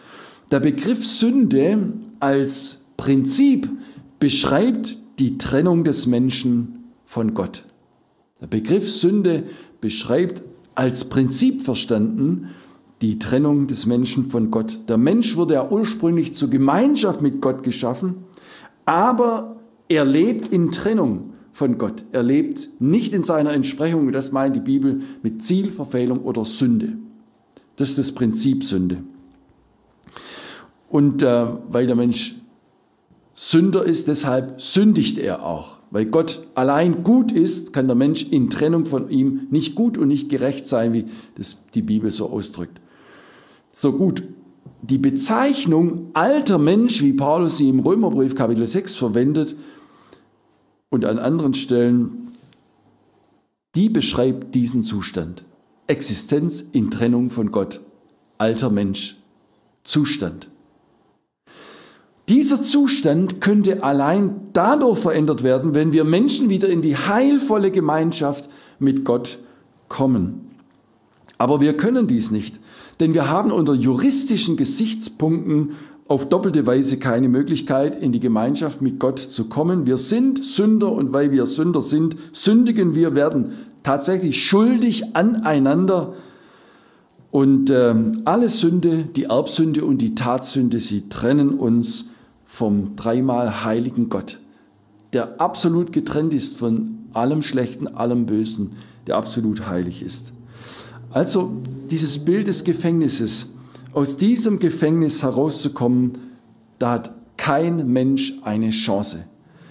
Der Begriff Sünde als Prinzip beschreibt die Trennung des Menschen von Gott. Der Begriff Sünde beschreibt als Prinzip verstanden die Trennung des Menschen von Gott. Der Mensch wurde ja ursprünglich zur Gemeinschaft mit Gott geschaffen, aber er lebt in Trennung von Gott. Er lebt nicht in seiner Entsprechung, das meint die Bibel, mit Zielverfehlung oder Sünde. Das ist das Prinzip Sünde. Und äh, weil der Mensch Sünder ist, deshalb sündigt er auch. Weil Gott allein gut ist, kann der Mensch in Trennung von ihm nicht gut und nicht gerecht sein, wie das die Bibel so ausdrückt. So gut, die Bezeichnung alter Mensch, wie Paulus sie im Römerbrief Kapitel sechs verwendet und an anderen Stellen, die beschreibt diesen Zustand. Existenz in Trennung von Gott. Alter Mensch. Zustand. Dieser Zustand könnte allein dadurch verändert werden, wenn wir Menschen wieder in die heilvolle Gemeinschaft mit Gott kommen. Aber wir können dies nicht, denn wir haben unter juristischen Gesichtspunkten auf doppelte Weise keine Möglichkeit, in die Gemeinschaft mit Gott zu kommen. Wir sind Sünder und weil wir Sünder sind, sündigen wir, werden tatsächlich schuldig aneinander. Und äh, alle Sünde, die Erbsünde und die Tatsünde, sie trennen uns vom dreimal heiligen Gott, der absolut getrennt ist von allem Schlechten, allem Bösen, der absolut heilig ist. Also dieses Bild des Gefängnisses, aus diesem Gefängnis herauszukommen, da hat kein Mensch eine Chance.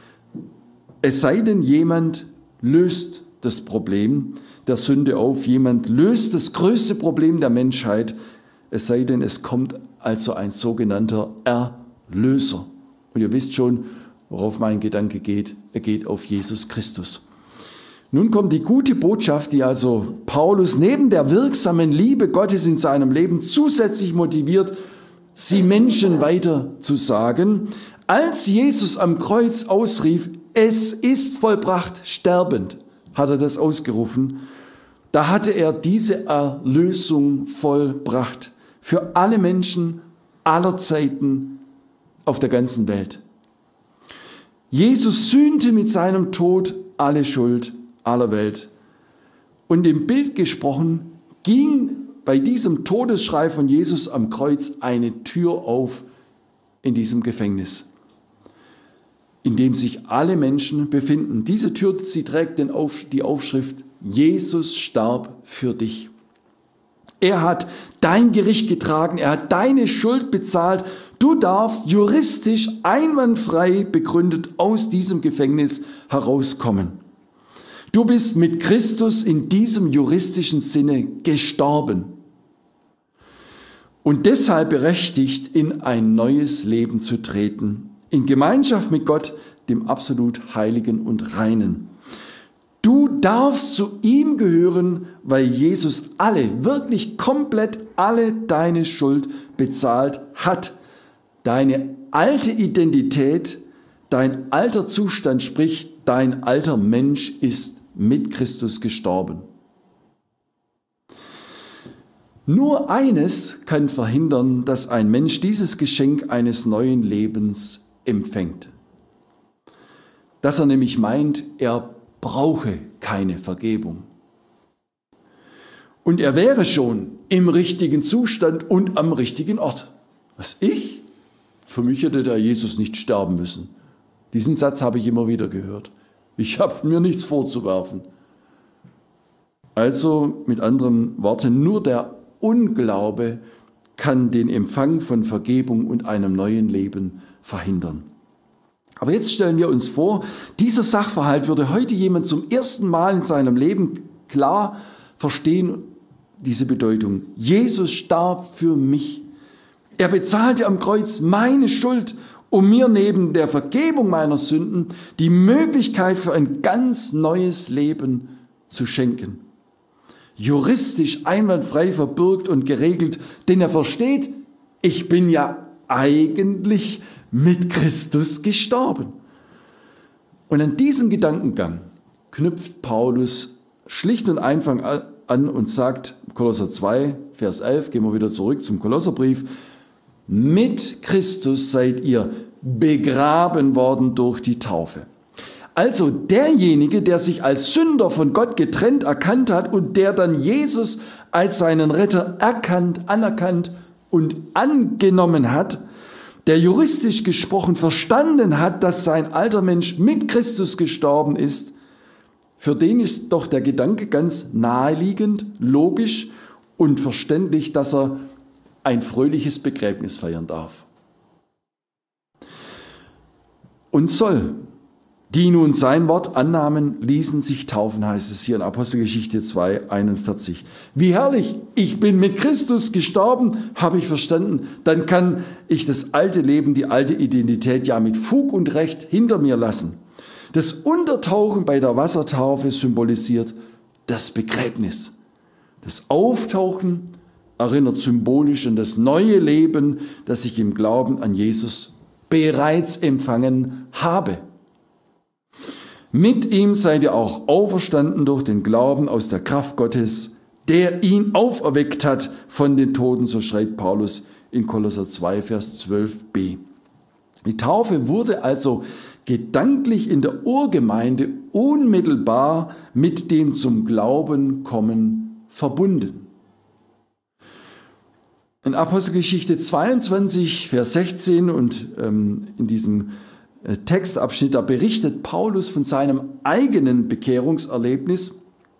Es sei denn, jemand löst das Problem der Sünde auf, jemand löst das größte Problem der Menschheit, es sei denn, es kommt also ein sogenannter Erlöser. Und ihr wisst schon, worauf mein Gedanke geht, er geht auf Jesus Christus. Nun kommt die gute Botschaft, die also Paulus neben der wirksamen Liebe Gottes in seinem Leben zusätzlich motiviert, sie Menschen weiter zu sagen. Als Jesus am Kreuz ausrief, es ist vollbracht, sterbend, hat er das ausgerufen, da hatte er diese Erlösung vollbracht für alle Menschen aller Zeiten auf der ganzen Welt. Jesus sühnte mit seinem Tod alle Schuld aller Welt. Und im Bild gesprochen ging bei diesem Todesschrei von Jesus am Kreuz eine Tür auf in diesem Gefängnis, in dem sich alle Menschen befinden. Diese Tür, sie trägt den Auf, die Aufschrift, Jesus starb für dich. Er hat dein Gericht getragen, er hat deine Schuld bezahlt. Du darfst juristisch einwandfrei begründet aus diesem Gefängnis herauskommen. Du bist mit Christus in diesem juristischen Sinne gestorben und deshalb berechtigt, in ein neues Leben zu treten, in Gemeinschaft mit Gott, dem absolut Heiligen und Reinen. Du darfst zu ihm gehören, weil Jesus alle, wirklich komplett alle deine Schuld bezahlt hat. Deine alte Identität, dein alter Zustand, sprich dein alter Mensch ist mit Christus gestorben. Nur eines kann verhindern, dass ein Mensch dieses Geschenk eines neuen Lebens empfängt. Dass er nämlich meint, er brauche keine Vergebung. Und er wäre schon im richtigen Zustand und am richtigen Ort. Was ich? Für mich hätte der Jesus nicht sterben müssen. Diesen Satz habe ich immer wieder gehört. Ich habe mir nichts vorzuwerfen. Also mit anderen Worten, nur der Unglaube kann den Empfang von Vergebung und einem neuen Leben verhindern. Aber jetzt stellen wir uns vor, dieser Sachverhalt würde heute jemand zum ersten Mal in seinem Leben klar verstehen, diese Bedeutung. Jesus starb für mich. Er bezahlte am Kreuz meine Schuld, um mir neben der Vergebung meiner Sünden die Möglichkeit für ein ganz neues Leben zu schenken. Juristisch einwandfrei verbürgt und geregelt, denn er versteht, ich bin ja eigentlich mit Christus gestorben. Und an diesen Gedankengang knüpft Paulus schlicht und einfach an und sagt, Kolosser zwei, Vers elf, gehen wir wieder zurück zum Kolosserbrief, Mit Christus seid ihr begraben worden durch die Taufe. Also derjenige, der sich als Sünder von Gott getrennt erkannt hat und der dann Jesus als seinen Retter erkannt, anerkannt und angenommen hat, der juristisch gesprochen verstanden hat, dass sein alter Mensch mit Christus gestorben ist, für den ist doch der Gedanke ganz naheliegend, logisch und verständlich, dass er ein fröhliches Begräbnis feiern darf. Und soll. Die nun sein Wort annahmen, ließen sich taufen, heißt es hier in Apostelgeschichte zwei, einundvierzig. Wie herrlich, ich bin mit Christus gestorben, habe ich verstanden. Dann kann ich das alte Leben, die alte Identität ja mit Fug und Recht hinter mir lassen. Das Untertauchen bei der Wassertaufe symbolisiert das Begräbnis. Das Auftauchen erinnert symbolisch an das neue Leben, das ich im Glauben an Jesus bereits empfangen habe. Mit ihm seid ihr auch auferstanden durch den Glauben aus der Kraft Gottes, der ihn auferweckt hat von den Toten, so schreibt Paulus in Kolosser zwei, Vers zwölf b. Die Taufe wurde also gedanklich in der Urgemeinde unmittelbar mit dem zum Glauben kommen verbunden. In Apostelgeschichte zweiundzwanzig, Vers sechzehn und ähm, in diesem Textabschnitt, da berichtet Paulus von seinem eigenen Bekehrungserlebnis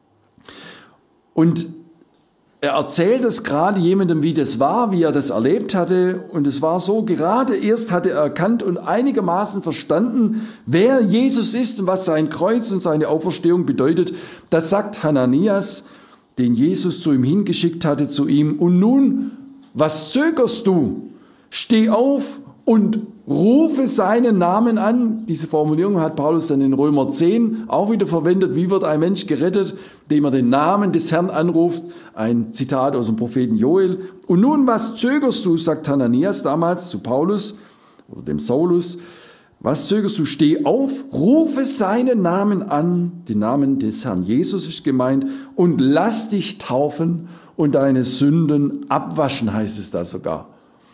und er erzählt es gerade jemandem, wie das war, wie er das erlebt hatte, und es war so, gerade erst hatte er erkannt und einigermaßen verstanden, wer Jesus ist und was sein Kreuz und seine Auferstehung bedeutet. Das sagt Hananias, den Jesus zu ihm hingeschickt hatte, zu ihm: Und nun, was zögerst du? Steh auf und rufe seinen Namen an. Diese Formulierung hat Paulus dann in Römer zehn auch wieder verwendet. Wie wird ein Mensch gerettet? Indem er den Namen des Herrn anruft. Ein Zitat aus dem Propheten Joel. Und nun, was zögerst du, sagt Hananias damals zu Paulus oder dem Saulus. Was zögerst du? Steh auf, rufe seinen Namen an. Den Namen des Herrn Jesus ist gemeint. Und lass dich taufen und deine Sünden abwaschen, heißt es da sogar.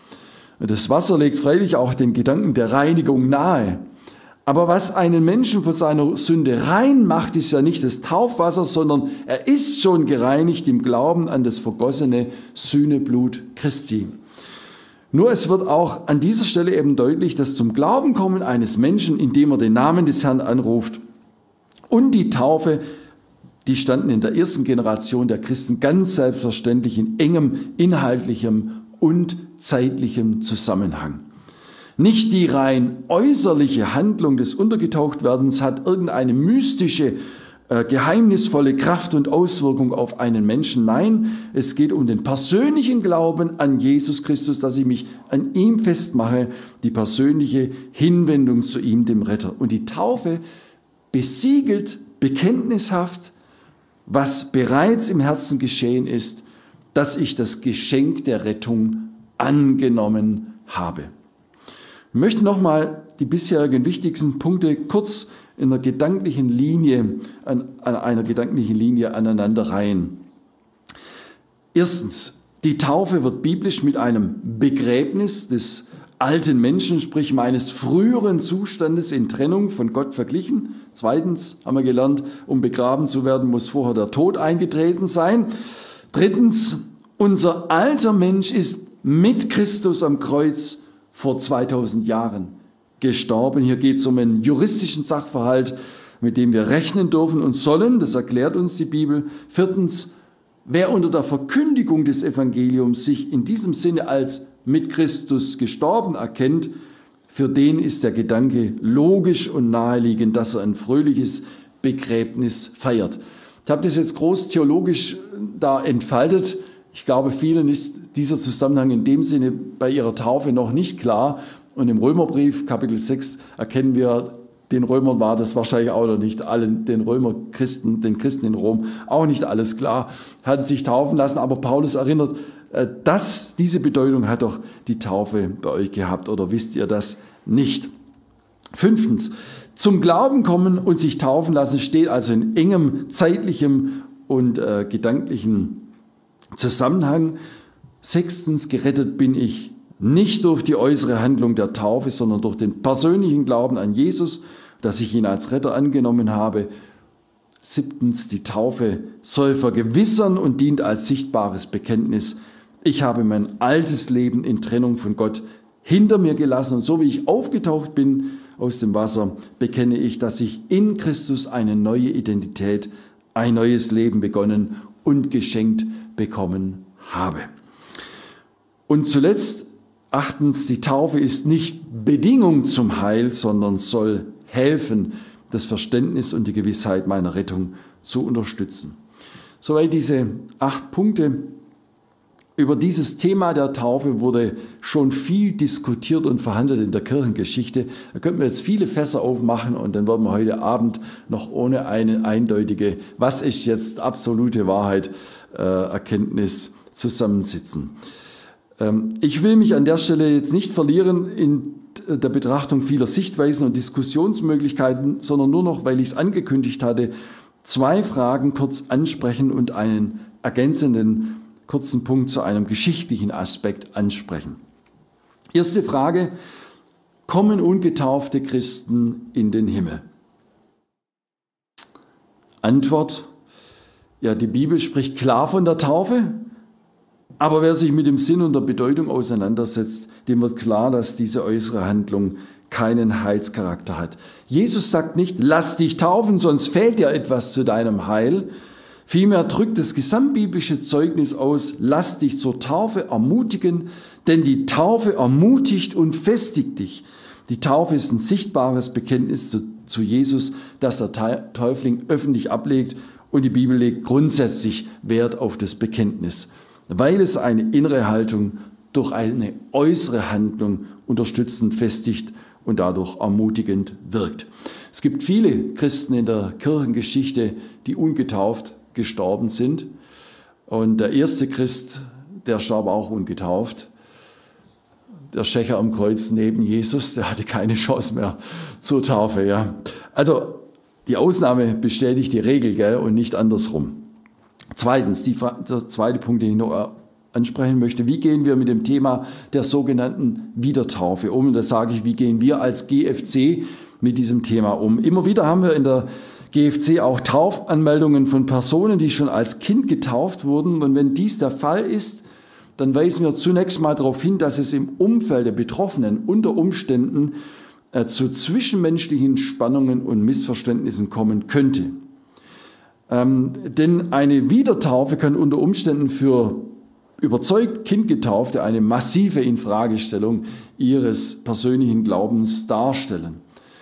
Das Wasser legt freilich auch den Gedanken der Reinigung nahe. Aber was einen Menschen von seiner Sünde rein macht, ist ja nicht das Taufwasser, sondern er ist schon gereinigt im Glauben an das vergossene Sühneblut Christi. Nur es wird auch an dieser Stelle eben deutlich, dass zum Glauben kommen eines Menschen, indem er den Namen des Herrn anruft, und die Taufe, die standen in der ersten Generation der Christen ganz selbstverständlich in engem inhaltlichem und zeitlichem Zusammenhang. Nicht die rein äußerliche Handlung des Untergetauchtwerdens hat irgendeine mystische, äh, geheimnisvolle Kraft und Auswirkung auf einen Menschen. Nein, es geht um den persönlichen Glauben an Jesus Christus, dass ich mich an ihm festmache, die persönliche Hinwendung zu ihm, dem Retter. Und die Taufe besiegelt bekenntnishaft, was bereits im Herzen geschehen ist, dass ich das Geschenk der Rettung angenommen habe. Ich möchte nochmal die bisherigen wichtigsten Punkte kurz in einer gedanklichen Linie, an, an einer gedanklichen Linie aneinanderreihen. Erstens, die Taufe wird biblisch mit einem Begräbnis des alten Menschen, sprich meines früheren Zustandes in Trennung von Gott verglichen. Zweitens haben wir gelernt, um begraben zu werden, muss vorher der Tod eingetreten sein. Drittens, unser alter Mensch ist mit Christus am Kreuz vor zweitausend Jahren gestorben. Hier geht es um einen juristischen Sachverhalt, mit dem wir rechnen dürfen und sollen. Das erklärt uns die Bibel. Viertens, wer unter der Verkündigung des Evangeliums sich in diesem Sinne als mit Christus gestorben erkennt, für den ist der Gedanke logisch und naheliegend, dass er ein fröhliches Begräbnis feiert. Ich habe das jetzt groß theologisch da entfaltet. Ich glaube, vielen ist dieser Zusammenhang in dem Sinne bei ihrer Taufe noch nicht klar. Und im Römerbrief, Kapitel sechs, erkennen wir, den Römern war das wahrscheinlich auch noch nicht allen, den Römerchristen, den Christen in Rom, auch nicht alles klar, hatten sich taufen lassen. Aber Paulus erinnert, dass diese Bedeutung hat doch die Taufe bei euch gehabt, oder wisst ihr das nicht? Fünftens, zum Glauben kommen und sich taufen lassen steht also in engem zeitlichem und äh, gedanklichen Zusammenhang. Sechstens, gerettet bin ich nicht durch die äußere Handlung der Taufe, sondern durch den persönlichen Glauben an Jesus, dass ich ihn als Retter angenommen habe. Siebtens, die Taufe soll vergewissern und dient als sichtbares Bekenntnis. Ich habe mein altes Leben in Trennung von Gott hinter mir gelassen und so wie ich aufgetaucht bin aus dem Wasser, bekenne ich, dass ich in Christus eine neue Identität, ein neues Leben begonnen und geschenkt bekommen habe. Und zuletzt, achtens, die Taufe ist nicht Bedingung zum Heil, sondern soll helfen, das Verständnis und die Gewissheit meiner Rettung zu unterstützen. Soweit diese acht Punkte. Über dieses Thema der Taufe wurde schon viel diskutiert und verhandelt in der Kirchengeschichte. Da könnten wir jetzt viele Fässer aufmachen und dann werden wir heute Abend noch ohne eine eindeutige, was ist jetzt absolute Wahrheit, äh, Erkenntnis zusammensitzen. Ähm, ich will mich an der Stelle jetzt nicht verlieren in der Betrachtung vieler Sichtweisen und Diskussionsmöglichkeiten, sondern nur noch, weil ich es angekündigt hatte, zwei Fragen kurz ansprechen und einen ergänzenden kurzen Punkt zu einem geschichtlichen Aspekt ansprechen. Erste Frage: Kommen ungetaufte Christen in den Himmel? Antwort: Ja, die Bibel spricht klar von der Taufe, aber wer sich mit dem Sinn und der Bedeutung auseinandersetzt, dem wird klar, dass diese äußere Handlung keinen Heilscharakter hat. Jesus sagt nicht, lass dich taufen, sonst fehlt dir etwas zu deinem Heil. Vielmehr drückt das gesamtbiblische Zeugnis aus, lass dich zur Taufe ermutigen, denn die Taufe ermutigt und festigt dich. Die Taufe ist ein sichtbares Bekenntnis zu, zu Jesus, das der Täufling öffentlich ablegt, und die Bibel legt grundsätzlich Wert auf das Bekenntnis, weil es eine innere Haltung durch eine äußere Handlung unterstützend festigt und dadurch ermutigend wirkt. Es gibt viele Christen in der Kirchengeschichte, die ungetauft gestorben sind. Und der erste Christ, der starb auch ungetauft. Der Schächer am Kreuz neben Jesus, der hatte keine Chance mehr zur Taufe. Ja. Also die Ausnahme bestätigt die Regel, gell, und nicht andersrum. Zweitens, die, der zweite Punkt, den ich noch ansprechen möchte: Wie gehen wir mit dem Thema der sogenannten Wiedertaufe um? Und da sage ich, wie gehen wir als G F C mit diesem Thema um? Immer wieder haben wir in der G F C auch Taufanmeldungen von Personen, die schon als Kind getauft wurden. Und wenn dies der Fall ist, dann weisen wir zunächst mal darauf hin, dass es im Umfeld der Betroffenen unter Umständen äh, zu zwischenmenschlichen Spannungen und Missverständnissen kommen könnte. Ähm, denn eine Wiedertaufe kann unter Umständen für überzeugt Kindgetaufte eine massive Infragestellung ihres persönlichen Glaubens darstellen.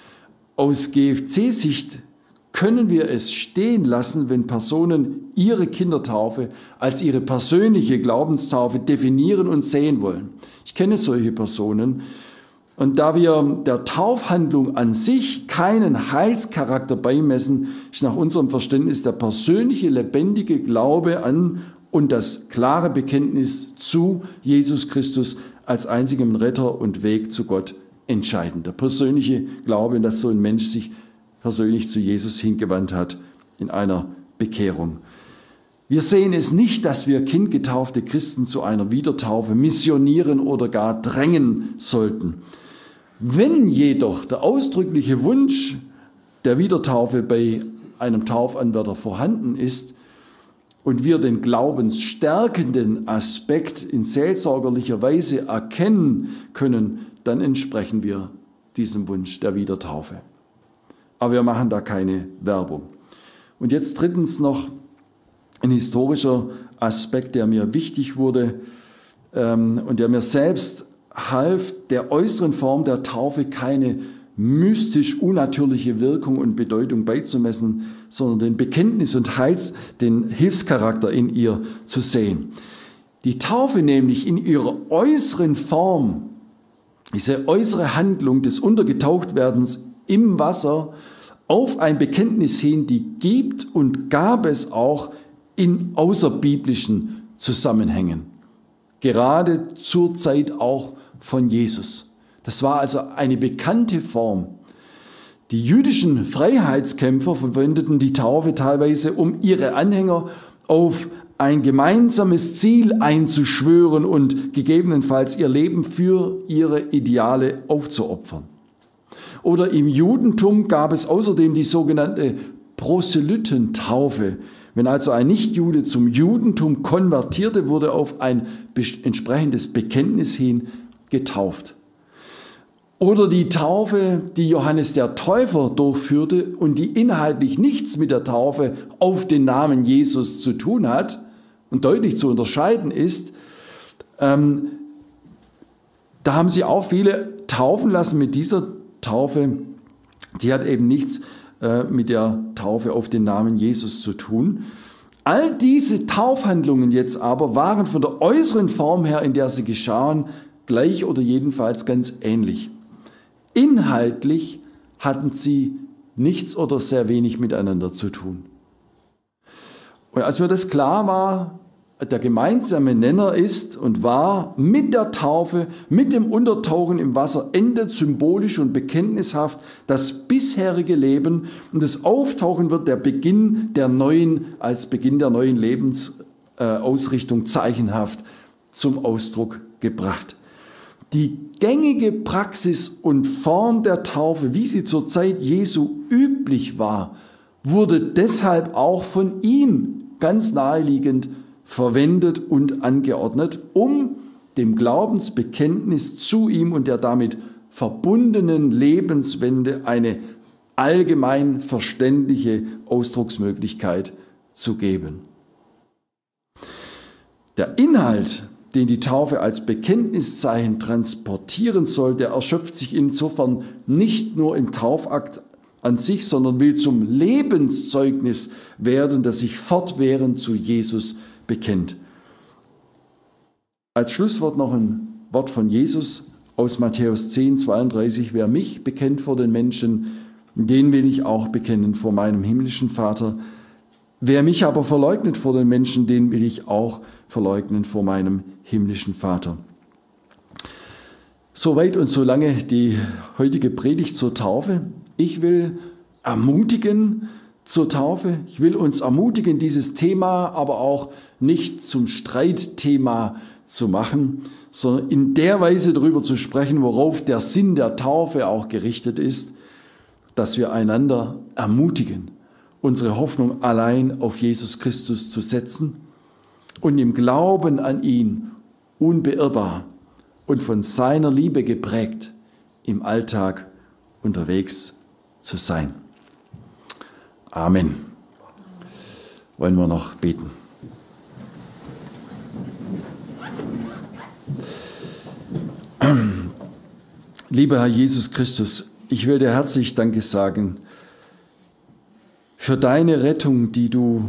Aus G F C-Sicht können wir es stehen lassen, wenn Personen ihre Kindertaufe als ihre persönliche Glaubenstaufe definieren und sehen wollen. Ich kenne solche Personen. Und da wir der Taufhandlung an sich keinen Heilscharakter beimessen, ist nach unserem Verständnis der persönliche, lebendige Glaube an und das klare Bekenntnis zu Jesus Christus als einzigem Retter und Weg zu Gott entscheidend. Der persönliche Glaube, dass so ein Mensch sich persönlich zu Jesus hingewandt hat in einer Bekehrung. Wir sehen es nicht, dass wir kindgetaufte Christen zu einer Wiedertaufe missionieren oder gar drängen sollten. Wenn jedoch der ausdrückliche Wunsch der Wiedertaufe bei einem Taufanwärter vorhanden ist und wir den glaubensstärkenden Aspekt in seelsorgerlicher Weise erkennen können, dann entsprechen wir diesem Wunsch der Wiedertaufe. Aber wir machen da keine Werbung. Und jetzt drittens noch ein historischer Aspekt, der mir wichtig wurde ähm, und der mir selbst half, der äußeren Form der Taufe keine mystisch unnatürliche Wirkung und Bedeutung beizumessen, sondern den Bekenntnis und Heils, den Hilfscharakter in ihr zu sehen. Die Taufe nämlich in ihrer äußeren Form, diese äußere Handlung des Untergetauchtwerdens im Wasser auf ein Bekenntnis hin, die gibt und gab es auch in außerbiblischen Zusammenhängen. Gerade zur Zeit auch von Jesus. Das war also eine bekannte Form. Die jüdischen Freiheitskämpfer verwendeten die Taufe teilweise, um ihre Anhänger auf ein gemeinsames Ziel einzuschwören und gegebenenfalls ihr Leben für ihre Ideale aufzuopfern. Oder im Judentum gab es außerdem die sogenannte Proselytentaufe. Wenn also ein Nichtjude zum Judentum konvertierte, wurde auf ein entsprechendes Bekenntnis hin getauft. Oder die Taufe, die Johannes der Täufer durchführte und die inhaltlich nichts mit der Taufe auf den Namen Jesus zu tun hat und deutlich zu unterscheiden ist, ähm, da haben sie auch viele taufen lassen mit dieser Taufe. Die hat eben nichts äh, mit der Taufe auf den Namen Jesus zu tun. All diese Taufhandlungen jetzt aber waren von der äußeren Form her, in der sie geschahen, gleich oder jedenfalls ganz ähnlich. Inhaltlich hatten sie nichts oder sehr wenig miteinander zu tun. Und als mir das klar war, der gemeinsame Nenner ist und war, mit der Taufe, mit dem Untertauchen im Wasser endet symbolisch und bekenntnishaft das bisherige Leben und das Auftauchen wird der Beginn der neuen, als Beginn der neuen Lebensausrichtung zeichenhaft zum Ausdruck gebracht. Die gängige Praxis und Form der Taufe, wie sie zur Zeit Jesu üblich war, wurde deshalb auch von ihm ganz naheliegend verwendet und angeordnet, um dem Glaubensbekenntnis zu ihm und der damit verbundenen Lebenswende eine allgemein verständliche Ausdrucksmöglichkeit zu geben. Der Inhalt, den die Taufe als Bekenntniszeichen transportieren soll, der erschöpft sich insofern nicht nur im Taufakt an sich, sondern will zum Lebenszeugnis werden, das sich fortwährend zu Jesus bekennt. Als Schlusswort noch ein Wort von Jesus aus Matthäus zehn, zweiunddreißig. Wer mich bekennt vor den Menschen, den will ich auch bekennen vor meinem himmlischen Vater. Wer mich aber verleugnet vor den Menschen, den will ich auch verleugnen vor meinem himmlischen Vater. Soweit und so lange die heutige Predigt zur Taufe. Ich will ermutigen zur Taufe. Ich will uns ermutigen, dieses Thema aber auch nicht zum Streitthema zu machen, sondern in der Weise darüber zu sprechen, worauf der Sinn der Taufe auch gerichtet ist, dass wir einander ermutigen, unsere Hoffnung allein auf Jesus Christus zu setzen und im Glauben an ihn unbeirrbar und von seiner Liebe geprägt im Alltag unterwegs zu sein. Amen. Wollen wir noch beten. Lieber Herr Jesus Christus, ich will dir herzlich Danke sagen für deine Rettung, die du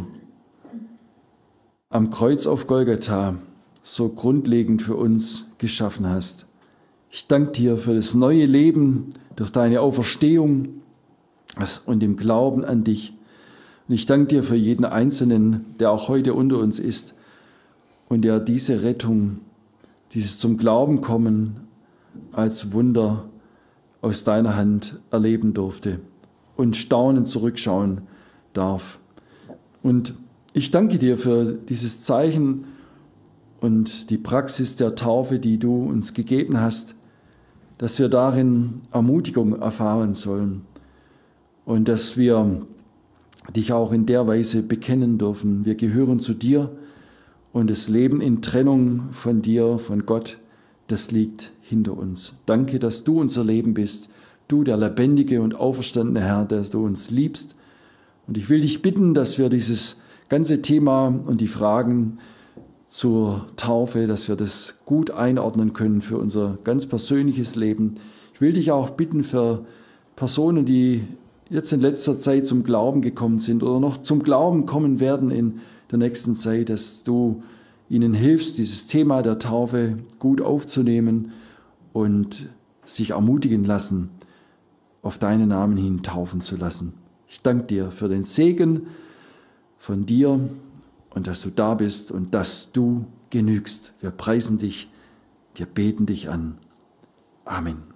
am Kreuz auf Golgatha so grundlegend für uns geschaffen hast. Ich danke dir für das neue Leben durch deine Auferstehung und im Glauben an dich. Und ich danke dir für jeden Einzelnen, der auch heute unter uns ist und der diese Rettung, dieses zum Glauben kommen als Wunder aus deiner Hand erleben durfte und staunend zurückschauen darf. Und ich danke dir für dieses Zeichen und die Praxis der Taufe, die du uns gegeben hast, dass wir darin Ermutigung erfahren sollen und dass wir dich auch in der Weise bekennen dürfen. Wir gehören zu dir und das Leben in Trennung von dir, von Gott, das liegt hinter uns. Danke, dass du unser Leben bist, du der lebendige und auferstandene Herr, der du uns liebst. Und ich will dich bitten, dass wir dieses ganze Thema und die Fragen zur Taufe, dass wir das gut einordnen können für unser ganz persönliches Leben. Ich will dich auch bitten für Personen, die jetzt in letzter Zeit zum Glauben gekommen sind oder noch zum Glauben kommen werden in der nächsten Zeit, dass du ihnen hilfst, dieses Thema der Taufe gut aufzunehmen und sich ermutigen lassen, auf deinen Namen hin taufen zu lassen. Ich danke dir für den Segen von dir und dass du da bist und dass du genügst. Wir preisen dich, wir beten dich an. Amen.